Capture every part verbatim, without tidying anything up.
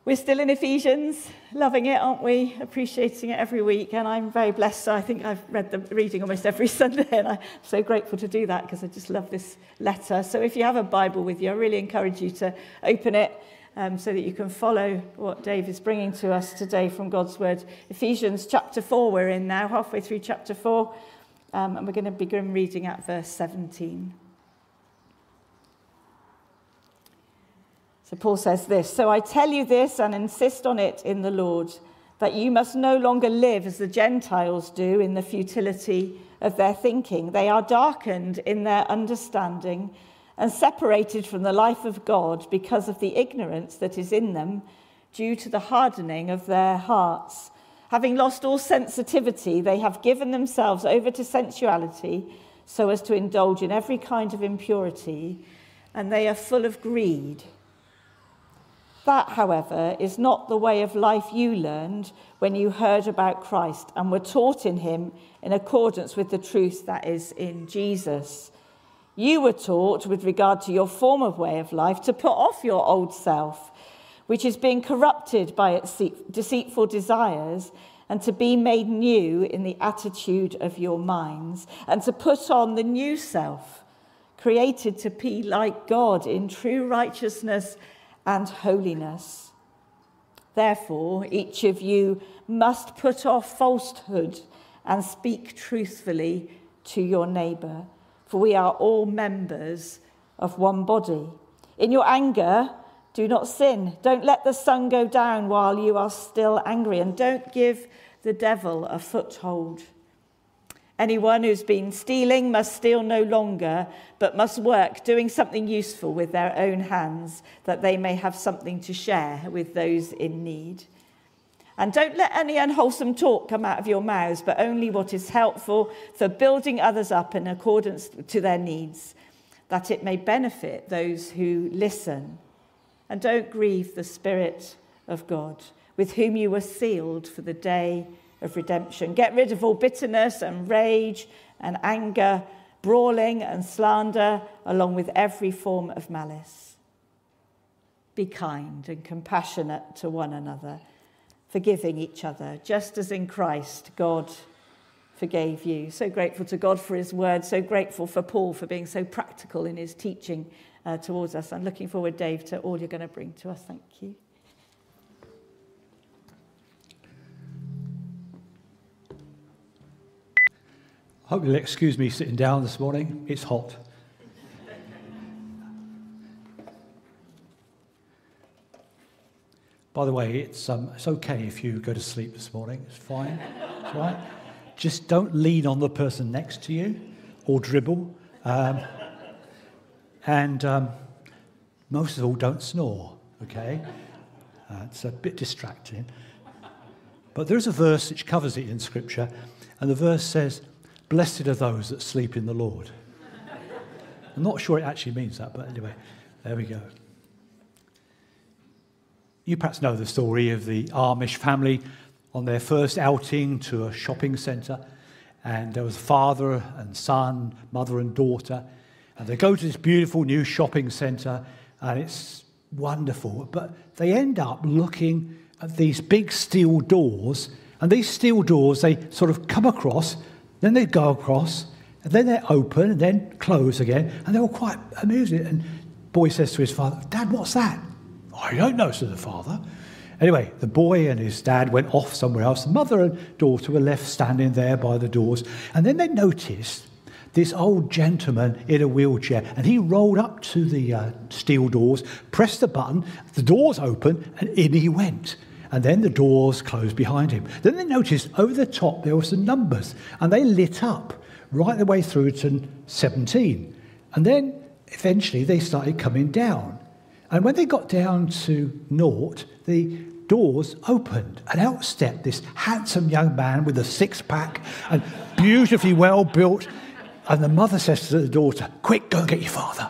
We're still in Ephesians, loving it, aren't we? Appreciating it every week, and I'm very blessed. I think I've read the reading almost every Sunday, and I'm so grateful to do that because I just love this letter. So if you have a Bible with you, I really encourage you to open it um, so that you can follow what Dave is bringing to us today from God's Word. Ephesians chapter four we're in now, halfway through chapter four, um, and we're going to begin reading at verse seventeen. So Paul says this, "So I tell you this and insist on it in the Lord, that you must no longer live as the Gentiles do in the futility of their thinking. They are darkened in their understanding and separated from the life of God because of the ignorance that is in them due to the hardening of their hearts. Having lost all sensitivity, they have given themselves over to sensuality so as to indulge in every kind of impurity, and they are full of greed. That, however, is not the way of life you learned when you heard about Christ and were taught in him in accordance with the truth that is in Jesus. You were taught, with regard to your former way of life, to put off your old self, which is being corrupted by its deceitful desires, and to be made new in the attitude of your minds, and to put on the new self, created to be like God in true righteousness and holiness. Therefore, each of you must put off falsehood and speak truthfully to your neighbour, for we are all members of one body. In your anger, do not sin. Don't let the sun go down while you are still angry, and don't give the devil a foothold. Anyone who's been stealing must steal no longer, but must work, doing something useful with their own hands, that they may have something to share with those in need. And don't let any unwholesome talk come out of your mouths, but only what is helpful for building others up in accordance to their needs, that it may benefit those who listen. And don't grieve the Spirit of God, with whom you were sealed for the day of redemption. Get rid of all bitterness and rage and anger, brawling and slander, along with every form of malice. Be kind and compassionate to one another, forgiving each other, just as in Christ God forgave you." So grateful to God for his word, so grateful for Paul for being so practical in his teaching uh, towards us. I'm looking forward, Dave, to all you're going to bring to us. Thank you. I hope you'll excuse me sitting down this morning. It's hot. By the way, it's um, it's okay if you go to sleep this morning. It's fine. It's all right. Just don't lean on the person next to you or dribble. Um, and um, most of all, don't snore, okay? Uh, it's a bit distracting. But there's a verse which covers it in Scripture, and the verse says, "Blessed are those that sleep in the Lord." I'm not sure it actually means that, but anyway, there we go. You perhaps know the story of the Amish family on their first outing to a shopping centre, and there was father and son, mother and daughter, and they go to this beautiful new shopping centre, and it's wonderful, but they end up looking at these big steel doors, and these steel doors, they sort of come across, then they go across, and then they're open, and then close again, and they're all quite amused. And boy says to his father, "Dad, what's that?" "I don't know," said the father. Anyway, the boy and his dad went off somewhere else. The mother and daughter were left standing there by the doors, and then they noticed this old gentleman in a wheelchair, and he rolled up to the uh, steel doors, pressed the button, the doors opened, and in he went. And then the doors closed behind him. Then they noticed over the top there were some numbers, and they lit up right the way through to seventeen. And then eventually they started coming down. And when they got down to naught, the doors opened, and out stepped this handsome young man with a six-pack and beautifully well-built. And the mother says to the daughter, "Quick, go and get your father."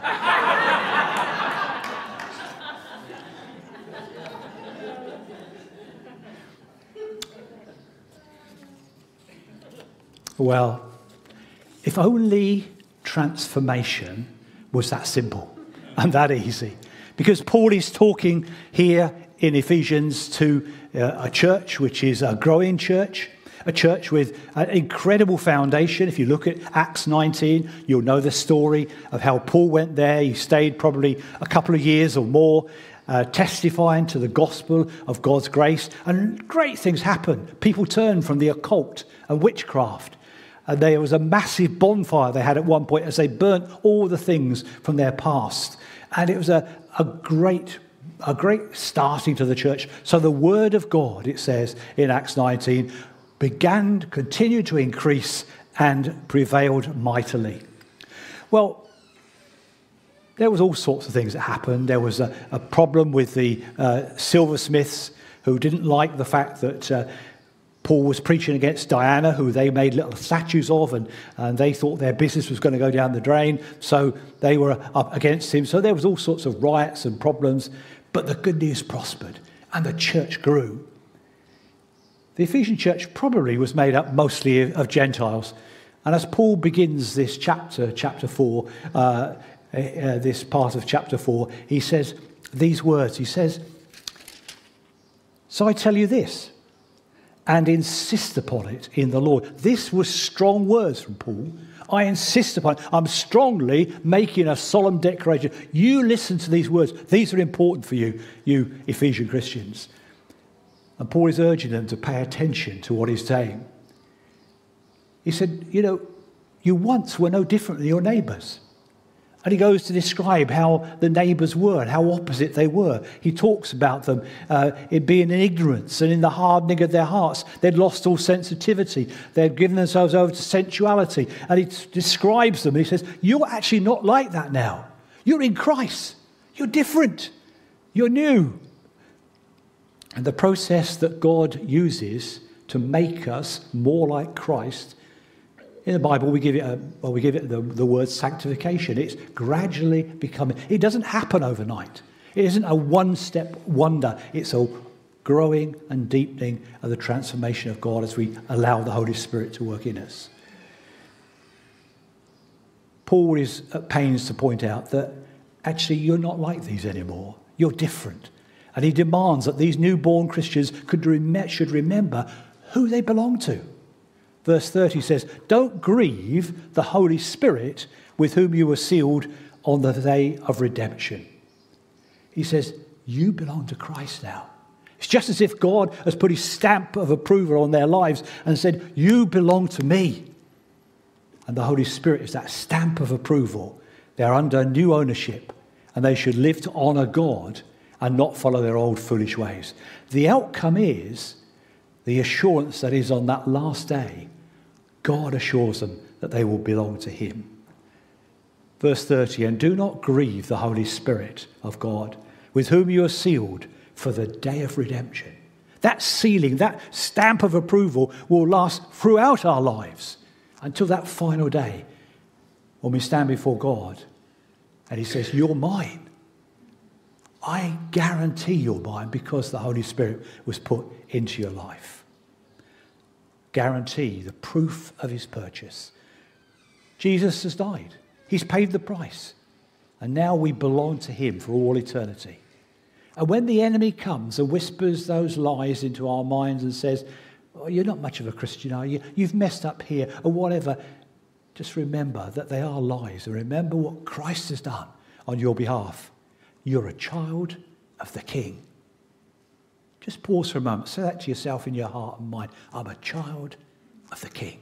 Well, if only transformation was that simple and that easy. Because Paul is talking here in Ephesians to uh, a church which is a growing church, a church with an incredible foundation. If you look at Acts nineteen, you'll know the story of how Paul went there. He stayed probably a couple of years or more, uh, testifying to the gospel of God's grace. And great things happened. People turned from the occult and witchcraft. And there was a massive bonfire they had at one point as they burnt all the things from their past. And it was a, a great a great starting to the church. So the word of God, it says in Acts nineteen, began, continued to increase and prevailed mightily. Well, there was all sorts of things that happened. There was a, a problem with the uh, silversmiths who didn't like the fact that uh, Paul was preaching against Diana, who they made little statues of, and, and they thought their business was going to go down the drain, so they were up against him. So there was all sorts of riots and problems, but the good news prospered, and the church grew. The Ephesian church probably was made up mostly of Gentiles, and as Paul begins this chapter, chapter four, uh, uh, this part of chapter four, he says these words. He says, "So I tell you this, and insist upon it in the Lord." This was strong words from Paul. I insist upon it. I'm strongly making a solemn declaration. You listen to these words. These are important for you, you Ephesian Christians. And Paul is urging them to pay attention to what he's saying. He said, you know, you once were no different than your neighbours. And he goes to describe how the neighbours were and how opposite they were. He talks about them uh, in being in ignorance and in the hardening of their hearts. They'd lost all sensitivity. They'd given themselves over to sensuality. And he t- describes them. And he says, you're actually not like that now. You're in Christ. You're different. You're new. And the process that God uses to make us more like Christ, in the Bible, we give it a, well, we give it the, the word sanctification. It's gradually becoming. It doesn't happen overnight. It isn't a one-step wonder. It's a growing and deepening of the transformation of God as we allow the Holy Spirit to work in us. Paul is at pains to point out that actually you're not like these anymore. You're different. And he demands that these newborn Christians could rem- should remember who they belong to. Verse thirty says, don't grieve the Holy Spirit with whom you were sealed on the day of redemption. He says, you belong to Christ now. It's just as if God has put his stamp of approval on their lives and said, you belong to me. And the Holy Spirit is that stamp of approval. They're under new ownership and they should live to honour God and not follow their old foolish ways. The outcome is the assurance that is on that last day. God assures them that they will belong to him. Verse thirty, and do not grieve the Holy Spirit of God, with whom you are sealed for the day of redemption. That sealing, that stamp of approval will last throughout our lives until that final day when we stand before God and he says, you're mine. I guarantee you're mine because the Holy Spirit was put into your life. Guarantee, the proof of his purchase. Jesus has died. He's paid the price. And now we belong to him for all eternity. And when the enemy comes and whispers those lies into our minds and says, oh, you're not much of a Christian, are you? You've messed up here or whatever. Just remember that they are lies. And remember what Christ has done on your behalf. You're a child of the King. Just pause for a moment. Say that to yourself in your heart and mind. I'm a child of the King.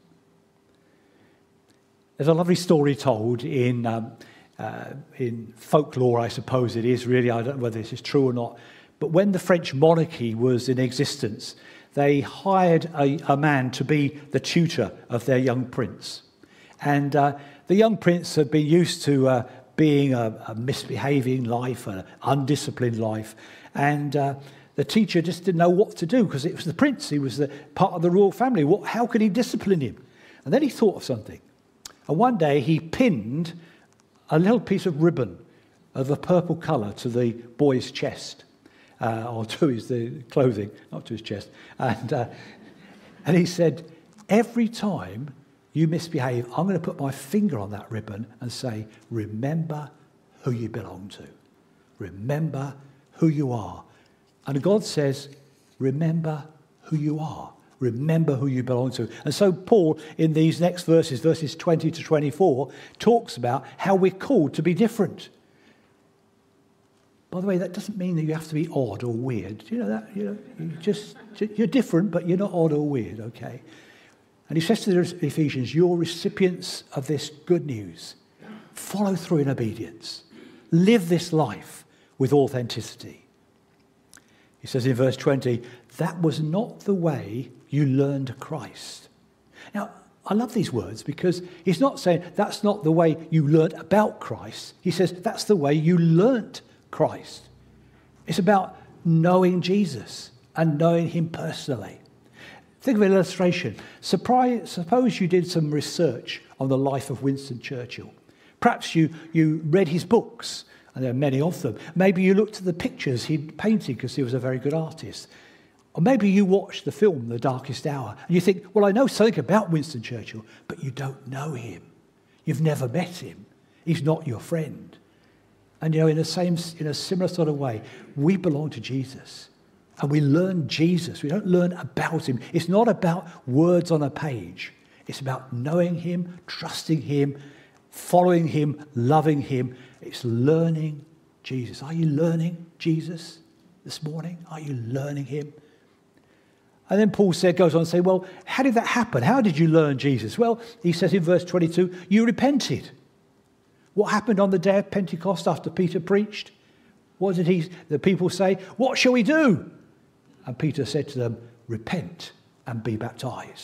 There's a lovely story told in um, uh, in folklore, I suppose it is really. I don't know whether this is true or not. But when the French monarchy was in existence, they hired a, a man to be the tutor of their young prince. And uh, the young prince had been used to uh, being a, a misbehaving life, an undisciplined life. And uh, the teacher just didn't know what to do because it was the prince. He was the part of the royal family. What, how could he discipline him? And then he thought of something. And one day he pinned a little piece of ribbon of a purple colour to the boy's chest, uh, or to his the clothing, not to his chest. And, uh, and he said, every time you misbehave, I'm going to put my finger on that ribbon and say, remember who you belong to. Remember who you are. And God says, remember who you are. Remember who you belong to. And so Paul, in these next verses, verses twenty to twenty-four, talks about how we're called to be different. By the way, that doesn't mean that you have to be odd or weird. Do you know that? You know, you just, you're different, but you're not odd or weird, okay? And he says to the Ephesians, you're recipients of this good news. Follow through in obedience. Live this life with authenticity. He says in verse twenty, that was not the way you learned Christ. Now, I love these words because he's not saying that's not the way you learnt about Christ. He says that's the way you learnt Christ. It's about knowing Jesus and knowing him personally. Think of an illustration. Surprise, suppose you did some research on the life of Winston Churchill. Perhaps you, you read his books, and there are many of them. Maybe you looked at the pictures he'd painted because he was a very good artist. Or maybe you watched the film The Darkest Hour, and you think, well, I know something about Winston Churchill, but you don't know him. You've never met him. He's not your friend. And, you know, in the same, in a similar sort of way, we belong to Jesus. And we learn Jesus. We don't learn about him. It's not about words on a page. It's about knowing him, trusting him, following him, loving him. It's learning Jesus. Are you learning Jesus this morning? Are you learning him? And then Paul said, goes on to say, well, how did that happen? How did you learn Jesus? Well, he says in verse twenty-two, you repented. What happened on the day of Pentecost after Peter preached? What did he, the people say? What shall we do? And Peter said to them, repent and be baptized.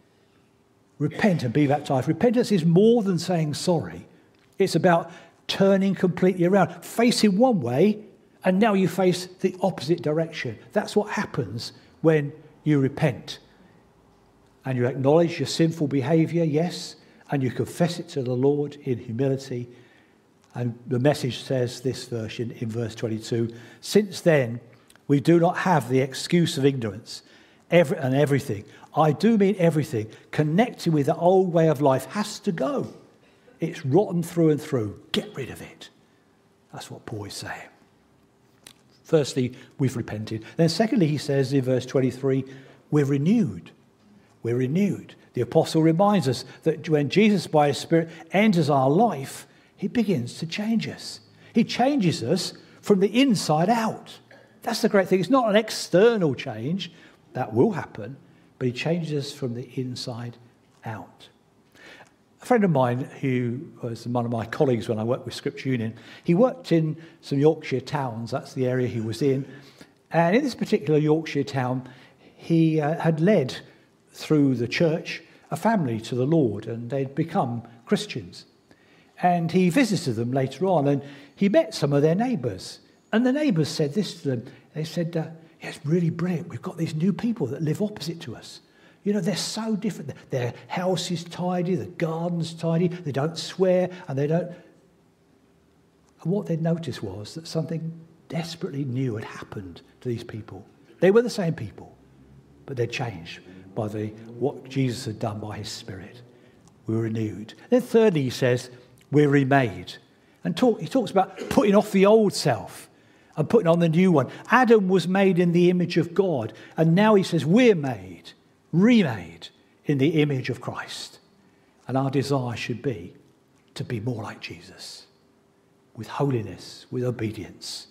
Repent and be baptized. Repentance is more than saying sorry. It's about turning completely around, facing one way, and now you face the opposite direction. That's what happens when you repent. And you acknowledge your sinful behavior, yes, and you confess it to the Lord in humility. And the message says this version in verse twenty-two, since then, we do not have the excuse of ignorance every, and everything. I do mean everything connected with the old way of life has to go. It's rotten through and through. Get rid of it. That's what Paul is saying. Firstly, we've repented. Then secondly, he says in verse twenty-three, we're renewed. We're renewed. The apostle reminds us that when Jesus by his Spirit enters our life, he begins to change us. He changes us from the inside out. That's the great thing. It's not an external change. That will happen. But he changes us from the inside out. A friend of mine who was one of my colleagues when I worked with Scripture Union, he worked in some Yorkshire towns. That's the area he was in. And in this particular Yorkshire town, he uh, had led through the church a family to the Lord, and they'd become Christians. And he visited them later on, and he met some of their neighbours. And the neighbours said this to them. They said, uh, yeah, it's really brilliant. We've got these new people that live opposite to us. You know, they're so different. Their house is tidy, the garden's tidy, they don't swear, and they don't... And what they'd noticed was that something desperately new had happened to these people. They were the same people, but they'd changed by the what Jesus had done by his Spirit. We were renewed. Then thirdly, he says, we're remade. And talk, he talks about putting off the old self and putting on the new one. Adam was made in the image of God, and now he says we're made, remade in the image of Christ. And our desire should be to be more like Jesus, with holiness, with obedience.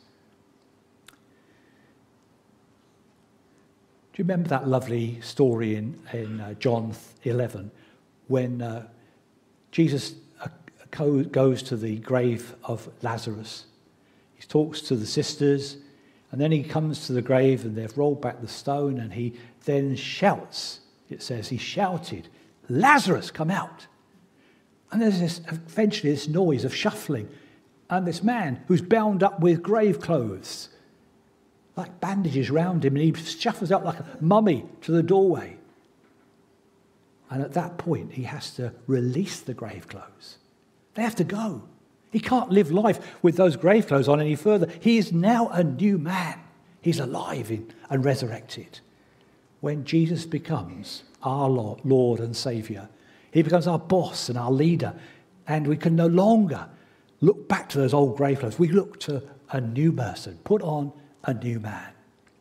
Do you remember that lovely story in, in uh, John eleven when uh, Jesus uh, goes to the grave of Lazarus? He talks to the sisters, and then he comes to the grave and they've rolled back the stone, and he then shouts. It says he shouted, Lazarus, come out. And there's this, eventually this noise of shuffling, and this man who's bound up with grave clothes, like bandages round him, and he shuffles up like a mummy to the doorway. And at that point, he has to release the grave clothes. They have to go. He can't live life with those grave clothes on any further. He is now a new man. He's alive in, and resurrected. When Jesus becomes our Lord, Lord and Saviour, he becomes our boss and our leader, and we can no longer look back to those old grave clothes. We look to a new person, put on a new man.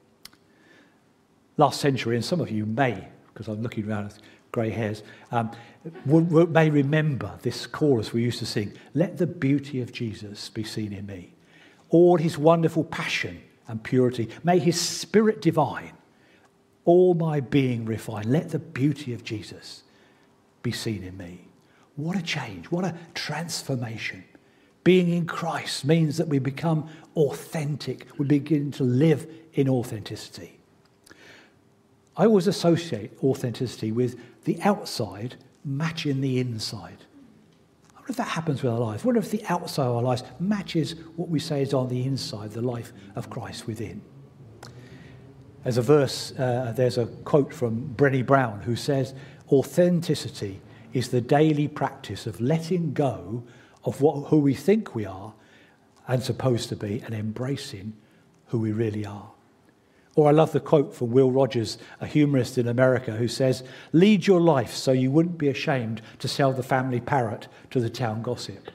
last century, and some of you may, because I'm looking around with grey hairs, um, will, will, may remember this chorus we used to sing, "Let the beauty of Jesus be seen in me. All his wonderful passion and purity, may his spirit divine, all my being refine. Let the beauty of Jesus be seen in me." What a change, what a transformation. Being in Christ means that we become authentic. We begin to live in authenticity. I always associate authenticity with the outside matching the inside. I wonder if that happens with our lives. I wonder if the outside of our lives matches what we say is on the inside, the life of Christ within. There's a verse, uh, there's a quote from Brené Brown who says, "Authenticity is the daily practice of letting go of what, who we think we are and supposed to be, and embracing who we really are." Or I love the quote from Will Rogers, a humorist in America, who says, "Lead your life so you wouldn't be ashamed to sell the family parrot to the town gossip."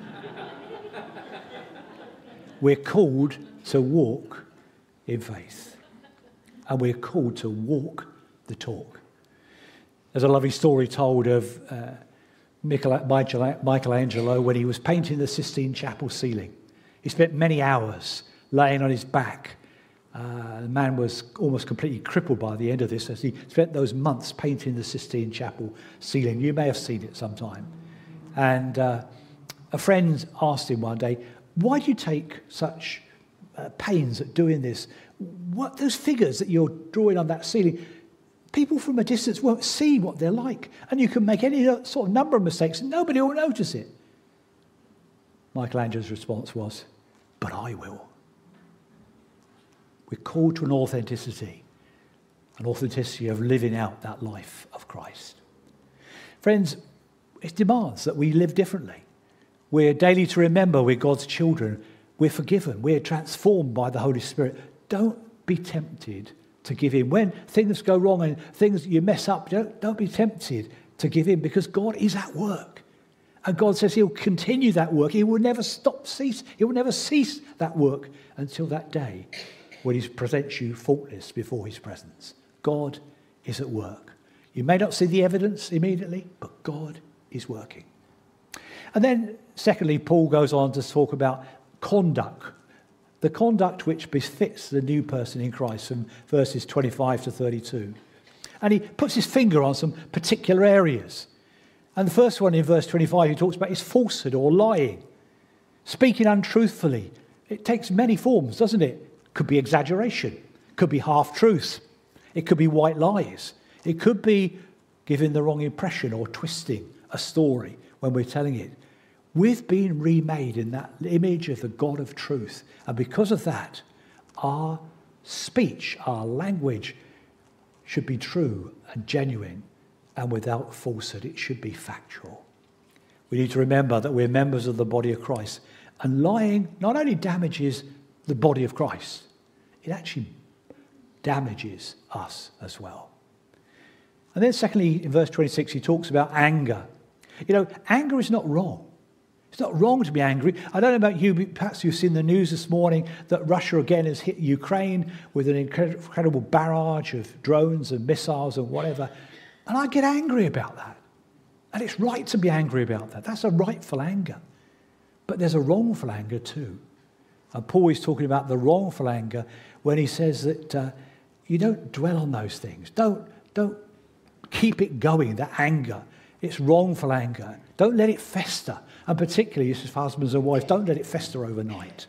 We're called to walk in faith, and we're called to walk the talk. There's a lovely story told of uh, Michelangelo when he was painting the Sistine Chapel ceiling. He spent many hours laying on his back. Uh, the man was almost completely crippled by the end of this as he spent those months painting the Sistine Chapel ceiling. You may have seen it sometime. And uh, a friend asked him one day, "Why do you take such uh, pains at doing this? What those figures that you're drawing on that ceiling, people from a distance won't see what they're like, and you can make any sort of number of mistakes and nobody will notice it." Michelangelo's response was, "But I will." We're called to an authenticity, an authenticity of living out that life of Christ. Friends, it demands that we live differently. We're daily to remember we're God's children. We're forgiven. We're transformed by the Holy Spirit. Don't be tempted to give in. When things go wrong and things you mess up, don't, don't be tempted to give in, because God is at work. And God says he'll continue that work. He will never stop, cease. He will never cease that work until that day when he presents you faultless before his presence. God is at work. You may not see the evidence immediately, but God is working. And then, secondly, Paul goes on to talk about conduct. The conduct which befits the new person in Christ, from verses twenty-five to thirty-two. And he puts his finger on some particular areas. And the first one in verse twenty-five he talks about is falsehood or lying. Speaking untruthfully. It takes many forms, doesn't it? Could be exaggeration. Could be half-truth. It could be white lies. It could be giving the wrong impression or twisting a story when we're telling it. We've been remade in that image of the God of truth. And because of that, our speech, our language should be true and genuine and without falsehood. It should be factual. We need to remember that we're members of the body of Christ. And lying not only damages the body of Christ, it actually damages us as well. And then secondly, in verse twenty-six, he talks about anger. You know, anger is not wrong. It's not wrong to be angry. I don't know about you, but perhaps you've seen the news this morning that Russia again has hit Ukraine with an incredible barrage of drones and missiles and whatever. And I get angry about that. And it's right to be angry about that. That's a rightful anger. But there's a wrongful anger too. And Paul is talking about the wrongful anger when he says that uh, you don't dwell on those things. Don't, don't keep it going, that anger. It's wrongful anger. Don't let it fester. And particularly, as husbands and wives, don't let it fester overnight.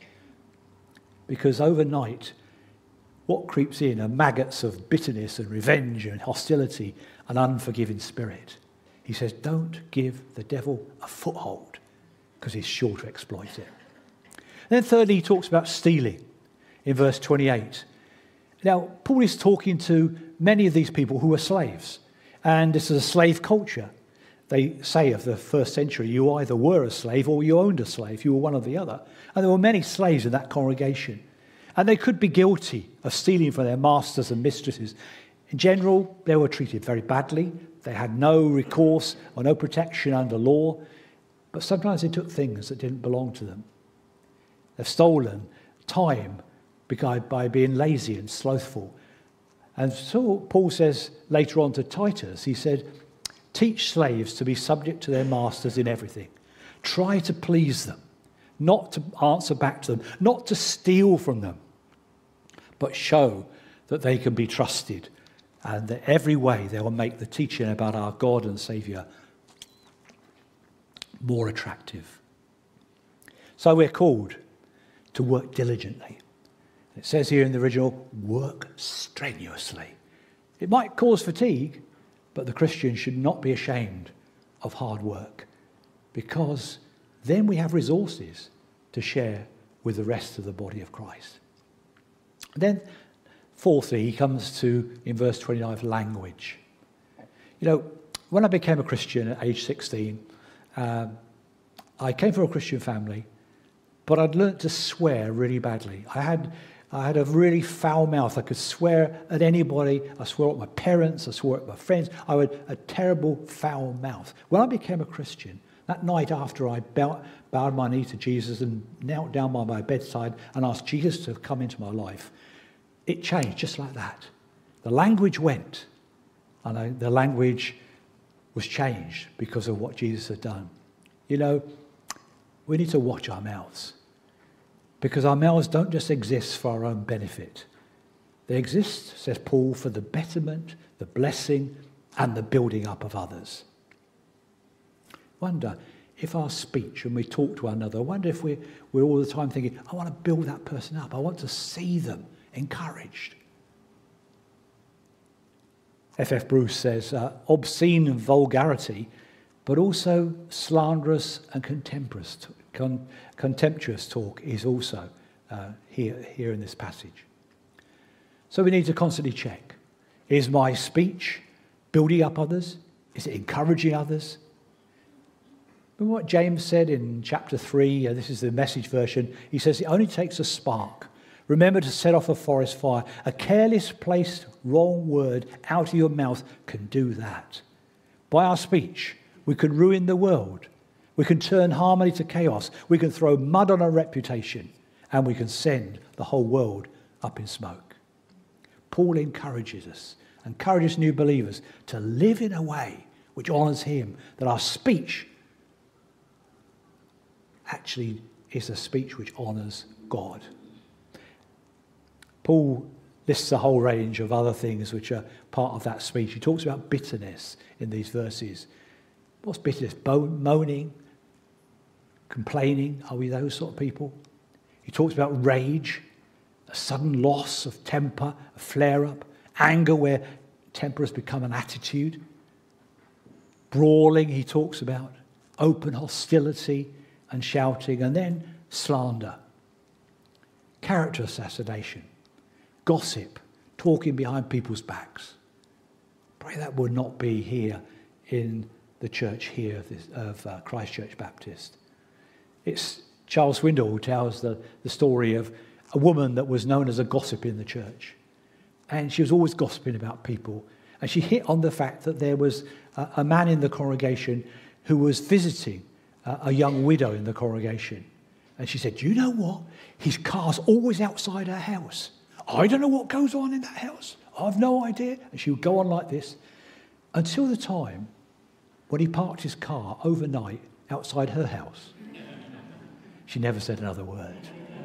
Because overnight, what creeps in are maggots of bitterness and revenge and hostility and unforgiving spirit. He says, don't give the devil a foothold, because he's sure to exploit it. And then thirdly, he talks about stealing in verse twenty-eight. Now, Paul is talking to many of these people who are slaves. And this is a slave culture. They say of the first century, you either were a slave or you owned a slave. You were one or the other. And there were many slaves in that congregation. And they could be guilty of stealing from their masters and mistresses. In general, they were treated very badly. They had no recourse or no protection under law. But sometimes they took things that didn't belong to them. They've stolen time by being lazy and slothful. And so Paul says later on to Titus, he said, teach slaves to be subject to their masters in everything. Try to please them, not to answer back to them, not to steal from them, but show that they can be trusted, and that every way they will make the teaching about our God and Saviour more attractive. So we're called to work diligently. It says here in the original, work strenuously. It might cause fatigue, but the Christian should not be ashamed of hard work, because then we have resources to share with the rest of the body of Christ. Then, fourthly, he comes to, in verse twenty-nine, language. You know, when I became a Christian at age sixteen, um, I came from a Christian family, but I'd learnt to swear really badly. I had I had a really foul mouth. I could swear at anybody. I swore at my parents. I swore at my friends. I had a terrible foul mouth. When I became a Christian, that night after I bowed, bowed my knee to Jesus and knelt down by my bedside and asked Jesus to come into my life, it changed just like that. The language went, and I, the language was changed because of what Jesus had done. You know, we need to watch our mouths, because our mouths don't just exist for our own benefit. They exist, says Paul, for the betterment, the blessing, and the building up of others. Wonder if our speech, when we talk to one another, I wonder if we're, we're all the time thinking, I want to build that person up. I want to see them encouraged. F F Bruce says, uh, obscene vulgarity, but also slanderous and contemptuous, con- contemptuous talk is also uh, here, here in this passage. So we need to constantly check. Is my speech building up others? Is it encouraging others? Remember what James said in chapter three? Uh, this is the Message version. He says, it only takes a spark. Remember to set off a forest fire. A careless placed wrong word out of your mouth can do that. By our speech, we can ruin the world. We can turn harmony to chaos. We can throw mud on our reputation. And we can send the whole world up in smoke. Paul encourages us, encourages new believers to live in a way which honours him, that our speech actually is a speech which honours God. Paul lists a whole range of other things which are part of that speech. He talks about bitterness in these verses. What's bitterness? Moaning, complaining. Are we those sort of people? He talks about rage, a sudden loss of temper, a flare-up, anger where temper has become an attitude. Brawling, he talks about, open hostility and shouting, and then slander, character assassination, gossip, talking behind people's backs. Pray that would not be here in the church here of, this, of uh, Christ Church Baptist. It's Charles Swindoll who tells the, the story of a woman that was known as a gossip in the church. And she was always gossiping about people. And she hit on the fact that there was a, a man in the congregation who was visiting uh, a young widow in the congregation. And she said, do you know what? His car's always outside her house. I don't know what goes on in that house. I've no idea. And she would go on like this until the time when he parked his car overnight outside her house. She never said another word.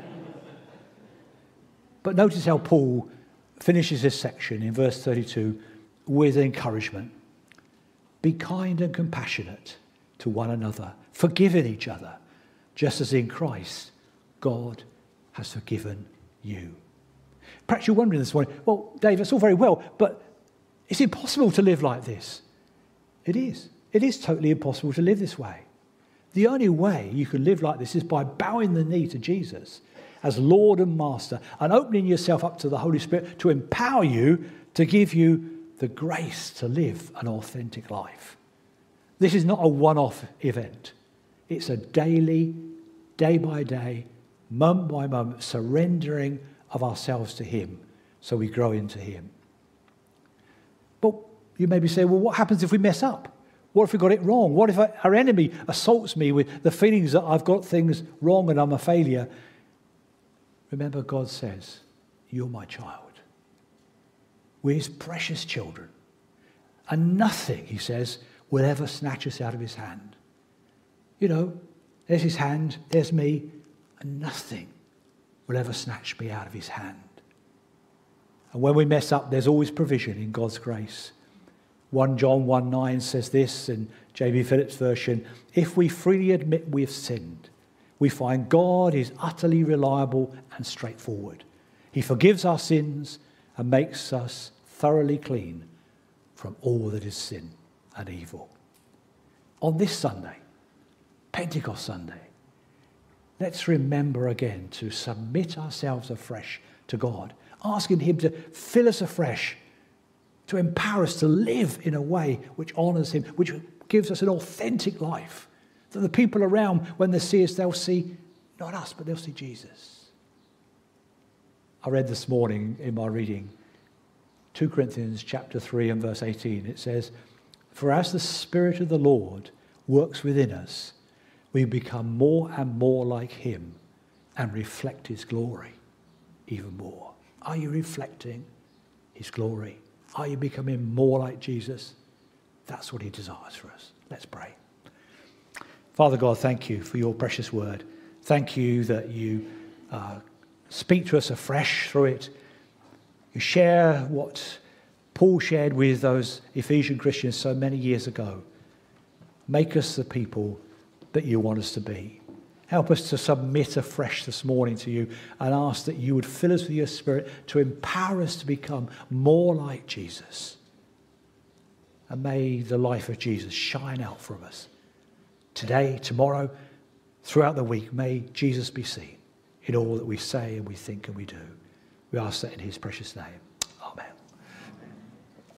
But notice how Paul finishes this section in verse thirty-two with encouragement. Be kind and compassionate to one another, forgiving each other, just as in Christ God has forgiven you. Perhaps you're wondering this morning, well, Dave, that's all very well, but is it possible to live like this? It is. It is totally impossible to live this way. The only way you can live like this is by bowing the knee to Jesus as Lord and Master and opening yourself up to the Holy Spirit to empower you, to give you the grace to live an authentic life. This is not a one-off event. It's a daily, day by day, moment by moment, surrendering of ourselves to him so we grow into him. But you may be saying, well, what happens if we mess up? What if we got it wrong? What if our enemy assaults me with the feelings that I've got things wrong and I'm a failure? Remember, God says, you're my child. We're his precious children. And nothing, he says, will ever snatch us out of his hand. You know, there's his hand, there's me, and nothing will ever snatch me out of his hand. And when we mess up, there's always provision in God's grace. First John one nine says this in J B Phillips' version, if we freely admit we have sinned, we find God is utterly reliable and straightforward. He forgives our sins and makes us thoroughly clean from all that is sin and evil. On this Sunday, Pentecost Sunday, let's remember again to submit ourselves afresh to God, asking him to fill us afresh, to empower us to live in a way which honours him, which gives us an authentic life, that the people around, when they see us, they'll see not us, but they'll see Jesus. I read this morning in my reading, Second Corinthians chapter three and verse eighteen. It says, for as the Spirit of the Lord works within us, we become more and more like him and reflect his glory even more. Are you reflecting his glory? Are you becoming more like Jesus? That's what he desires for us. Let's pray. Father God, thank you for your precious word. Thank you that you uh, speak to us afresh through it. You share what Paul shared with those Ephesian Christians so many years ago. Make us the people that you want us to be. Help us to submit afresh this morning to you and ask that you would fill us with your Spirit to empower us to become more like Jesus. And may the life of Jesus shine out from us. Today, tomorrow, throughout the week, may Jesus be seen in all that we say and we think and we do. We ask that in his precious name. Amen.